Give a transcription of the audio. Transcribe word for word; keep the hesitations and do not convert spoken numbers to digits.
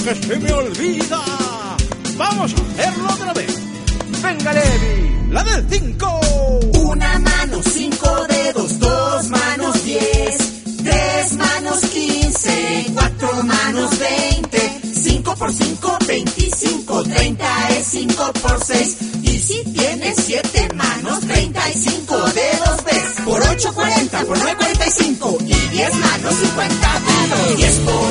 que se me olvida. Vamos a hacerlo otra vez. Venga, Levi, la del cinco. Una mano, cinco dedos, dos manos, diez, tres manos, quince, cuatro manos, veinte, cinco por cinco, veinticinco, treinta es cinco por seis. Y si tienes siete manos, treinta y cinco dedos ves. Por ocho, cuarenta, por nueve, cuarenta y cinco. Y diez manos, cincuenta dedos. diez por